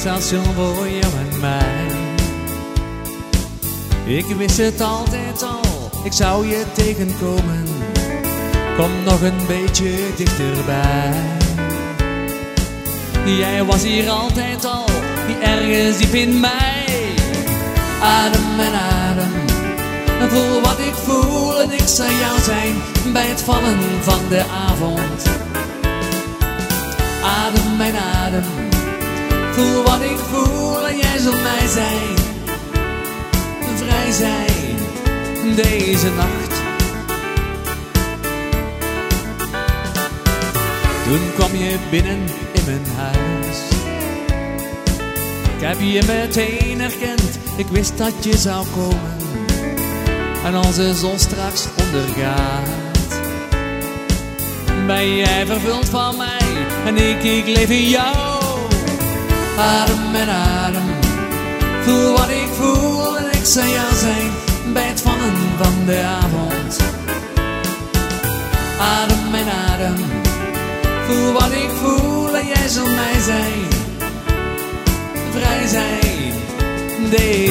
station voor jou en mij. Ik wist het altijd al, ik zou je tegenkomen. Kom nog een beetje dichterbij. Jij was hier altijd al, ergens diep in mij. Adem en adem, voel wat ik voel en ik zal jou zijn bij het vallen van de avond. Adem en adem, voel wat ik voel en jij zult mij zijn. Vrij zijn deze nacht. Toen kwam je binnen in mijn huis. Ik heb je meteen herkend, ik wist dat je zou komen. En als de zon straks ondergaat, ben jij vervuld van mij en ik leef in jou. Adem en adem, voel wat ik voel en ik zal jou zijn bij het vallen van de avond. Adem en adem, voel wat ik voel en jij zult mij zijn. Vrij zijn,